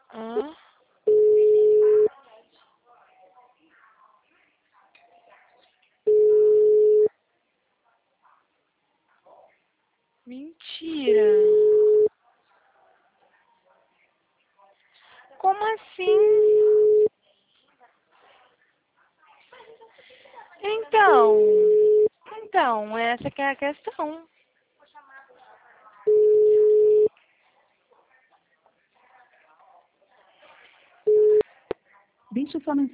Hã? Mentira. Como assim? Então, essa que é a questão. Deixe sua mensagem.